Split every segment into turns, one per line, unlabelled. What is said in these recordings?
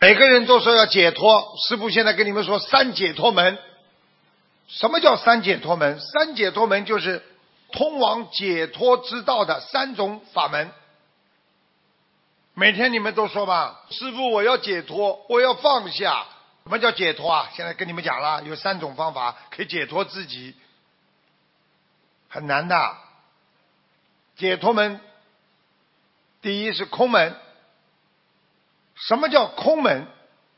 每个人都说要解脱，师父现在跟你们说三解脱门。什么叫三解脱门？三解脱门就是通往解脱之道的三种法门。每天你们都说吧，师父我要解脱，我要放下。什么叫解脱啊？现在跟你们讲了，有三种方法可以解脱自己，很难的。解脱门，第一是空门。什么叫空门？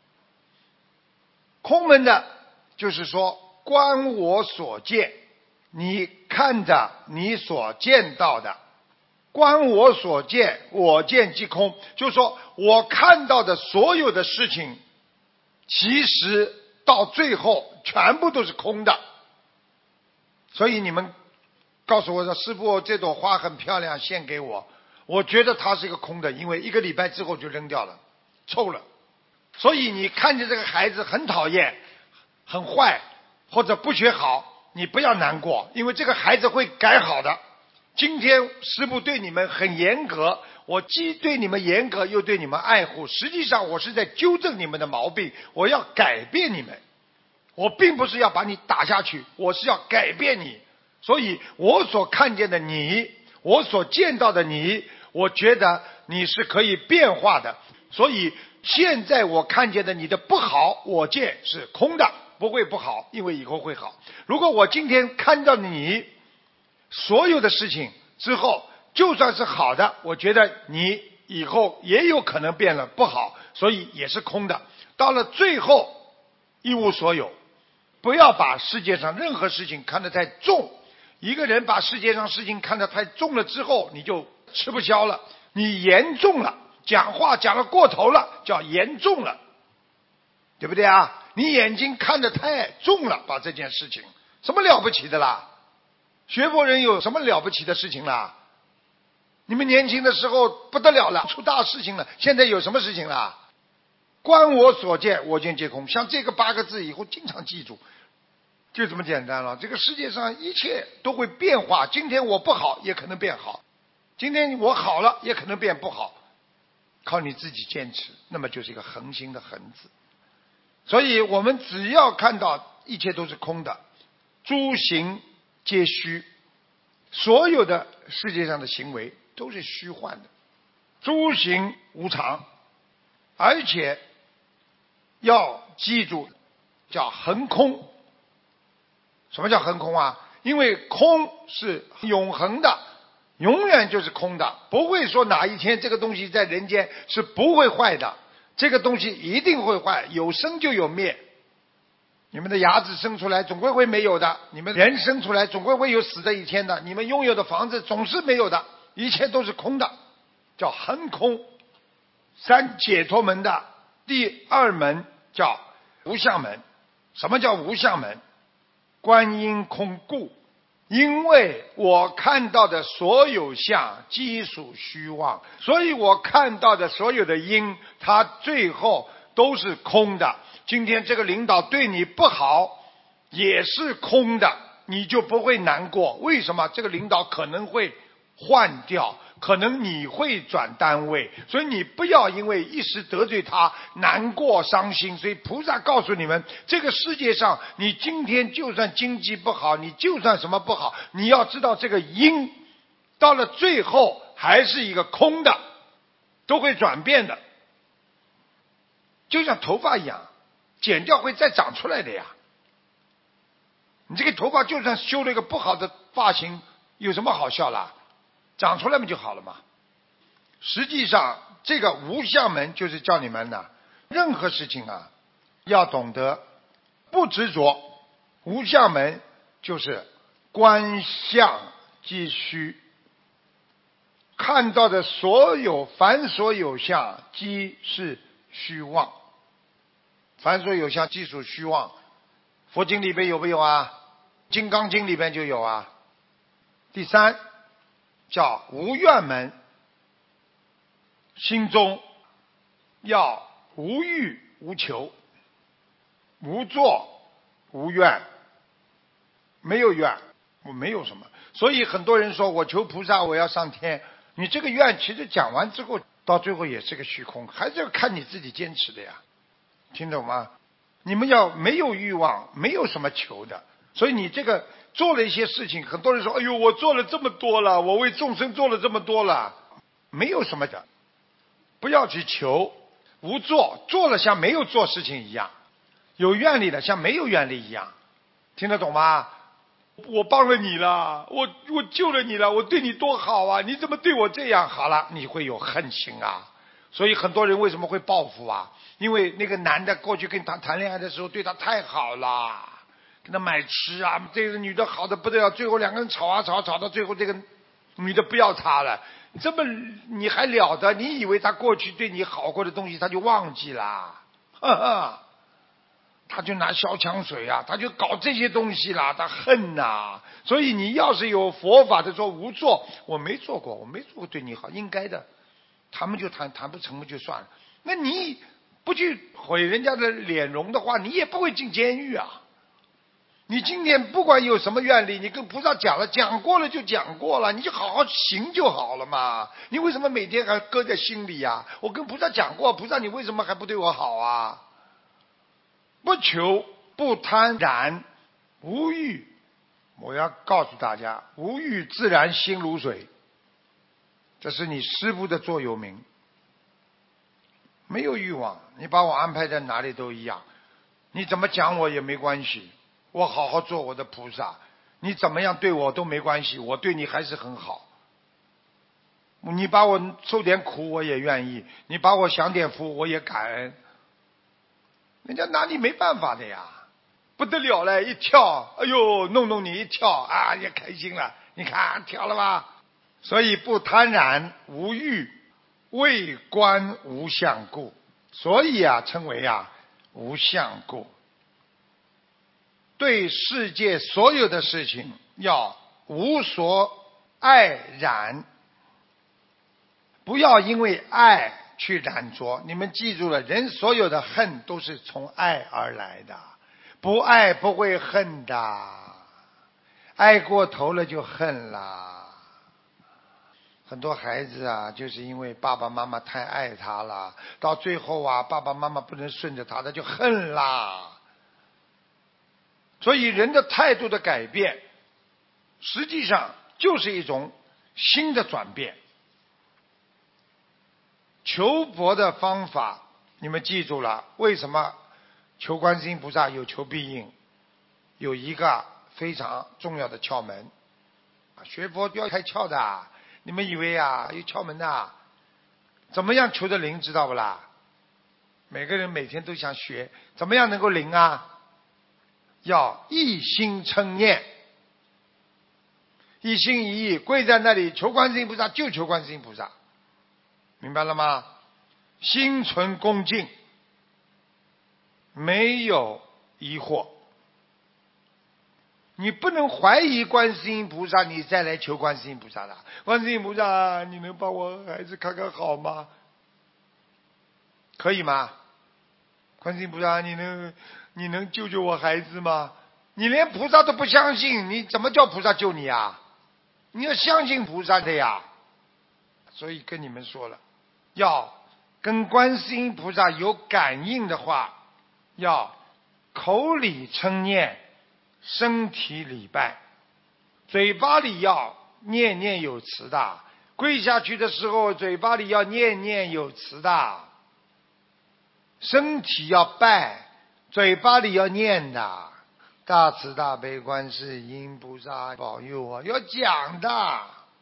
空门的就是说观我所见，你看着你所见到的，观我所见，我见即空，就是说我看到的所有的事情其实到最后全部都是空的。所以你们告诉我说，师父这朵花很漂亮，献给我，我觉得它是一个空的，因为1个礼拜之后就扔掉了，臭了。所以你看见这个孩子很讨厌很坏或者不学好，你不要难过，因为这个孩子会改好的。今天师父对你们很严格，我既对你们严格又对你们爱护，实际上我是在纠正你们的毛病，我要改变你们，我并不是要把你打下去，我是要改变你。所以我所看见的你，我所见到的你，我觉得你是可以变化的。所以现在我看见的你的不好，我见是空的，不会不好，因为以后会好。如果我今天看到你所有的事情之后，就算是好的，我觉得你以后也有可能变了不好，所以也是空的。到了最后一无所有。不要把世界上任何事情看得太重，一个人把世界上事情看得太重了之后，你就吃不消了，你严重了，讲话讲得过头了，叫严重了，对不对啊？你眼睛看得太重了，把这件事情什么了不起的啦？学佛人有什么了不起的事情啦？你们年轻的时候不得了了，出大事情了，现在有什么事情啦？观我所见，我见皆空。像这个8个字以后经常记住，就这么简单了。这个世界上一切都会变化，今天我不好也可能变好，今天我好了也可能变不好，靠你自己坚持，那么就是一个恒心的恒字。所以我们只要看到一切都是空的，诸行皆虚，所有的世界上的行为都是虚幻的，诸行无常，而且要记住叫恒空。什么叫恒空啊？因为空是永恒的，永远就是空的，不会说哪一天这个东西在人间是不会坏的，这个东西一定会坏，有生就有灭。你们的牙齿生出来总归会没有的，你们人生出来总归会有死的一天的，你们拥有的房子总是没有的，一切都是空的，叫恒空。三解脱门的第2门叫无相门。什么叫无相门？观因空故，因为我看到的所有相皆属虚妄，所以我看到的所有的因，它最后都是空的。今天这个领导对你不好也是空的，你就不会难过。为什么？这个领导可能会换掉，可能你会转单位，所以你不要因为一时得罪他难过伤心。所以菩萨告诉你们，这个世界上你今天就算经济不好，你就算什么不好，你要知道这个因到了最后还是一个空的，都会转变的，就像头发一样，剪掉会再长出来的呀。你这个头发就算修了一个不好的发型，有什么好笑啦？长出来嘛就好了嘛。实际上这个无相门就是叫你们呢，任何事情啊要懂得不执着。无相门就是观相即虚，看到的所有凡所有相即是虚妄，凡所有相即属虚妄。佛经里边有没有啊？金刚经里边就有啊。第3叫无愿门，心中要无欲无求，无作无愿，没有愿，我没有什么。所以很多人说我求菩萨我要上天，你这个愿其实讲完之后到最后也是个虚空，还是要看你自己坚持的呀。 听懂吗？你们要没有欲望，没有什么求的。所以你这个做了一些事情，很多人说：“哎呦，我做了这么多了，我为众生做了这么多了。”没有什么的，不要去求，无做，做了像没有做事情一样，有愿力的像没有愿力一样，听得懂吗？我帮了你了，我救了你了，我对你多好啊！你怎么对我这样？好了，你会有恨心啊。所以很多人为什么会报复啊？因为那个男的过去跟他谈恋爱的时候对他太好了，给他买吃啊，这个女的好的不得了，最后两个人吵啊吵，吵到最后这个女的不要他了。这么你还了得？你以为他过去对你好过的东西他就忘记了？呵呵，他就拿消枪水啊，他就搞这些东西啦，他恨呐。所以你要是有佛法的说无做，我没做过，我没做过对你好，应该的。他们就谈不成就算了。那你不去毁人家的脸容的话，你也不会进监狱啊。你今天不管有什么愿力，你跟菩萨讲了，讲过了就讲过了，你就好好行就好了嘛。你为什么每天还搁在心里呀？我跟菩萨讲过，菩萨你为什么还不对我好啊？不求，不贪然，无欲。我要告诉大家，无欲自然心如水，这是你师父的座右铭。没有欲望，你把我安排在哪里都一样，你怎么讲我也没关系，我好好做我的菩萨，你怎么样对我都没关系，我对你还是很好。你把我受点苦我也愿意，你把我享点福我也感恩。人家拿你没办法的呀，不得了了，一跳，哎呦，弄你一跳啊，也开心了，你看跳了吧。所以不贪然，无欲，为观无相故，所以啊，称为啊无相故。对世界所有的事情要无所爱染，不要因为爱去染着。你们记住了，人所有的恨都是从爱而来的，不爱不会恨的，爱过头了就恨了。很多孩子啊，就是因为爸爸妈妈太爱他了，到最后啊，爸爸妈妈不能顺着他，他就恨啦。所以人的态度的改变，实际上就是一种新的转变。求佛的方法，你们记住了，为什么求观世音菩萨有求必应？有一个非常重要的窍门，学佛要开窍的。你们以为啊有窍门的？怎么样求得灵知道不啦？每个人每天都想学，怎么样能够灵啊？要一心称念，一心一意跪在那里求观世音菩萨，就求观世音菩萨，明白了吗？心存恭敬，没有疑惑。你不能怀疑观世音菩萨，你再来求观世音菩萨的。观世音菩萨，你能帮我孩子看看好吗？可以吗？观世音菩萨，你能救救我孩子吗？你连菩萨都不相信，你怎么叫菩萨救你啊？你要相信菩萨的呀。所以跟你们说了，要跟观世音菩萨有感应的话，要口里称念，身体礼拜，嘴巴里要念念有词的，跪下去的时候嘴巴里要念念有词的，身体要拜，嘴巴里要念的。大慈大悲观世音菩萨保佑我，要讲的，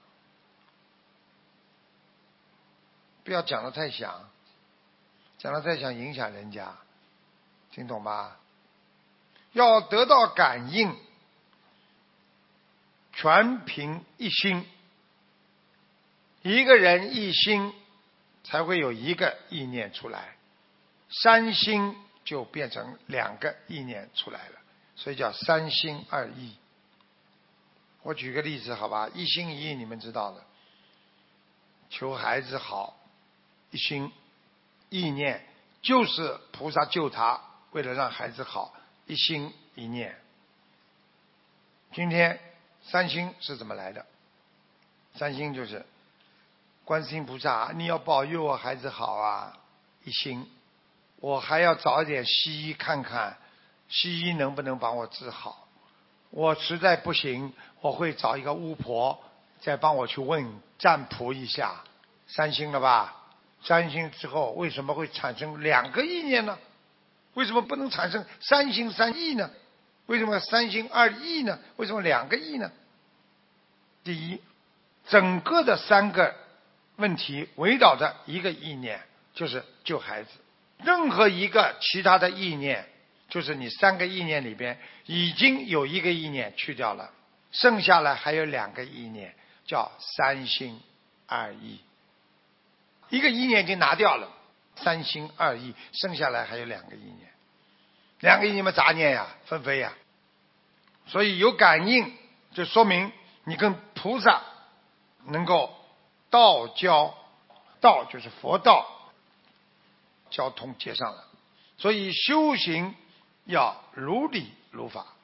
不要讲得太响，讲得太响影响人家，听懂吗？要得到感应，全凭一心。一个人一心才会有一个意念出来，三心就变成两个意念出来了，所以叫三心二意。我举个例子好吧，一心一意你们知道的，求孩子好，一心意念就是菩萨救他，为了让孩子好，一心一念。今天三心是怎么来的？三心就是观世音菩萨，你要保佑我孩子好啊，一心。 我还要找一点西医看看，西医能不能帮我治好。我实在不行，我会找一个巫婆再帮我去问占卜一下。三星了吧？三星之后为什么会产生2个意念呢？为什么不能产生3星3意呢？为什么3星2意呢？为什么2个意呢？第一，整个的3个问题围绕着一个意念，就是救孩子。任何一个其他的意念，就是你3个意念里边已经有1个意念去掉了，剩下来还有2个意念，叫3星2意。1个意念已经拿掉了，3星2意，剩下来还有2个意念。2个意念嘛，杂念呀，纷飞呀。所以有感应，就说明你跟菩萨能够道交，道就是佛道交通接上了。所以修行要如理如法。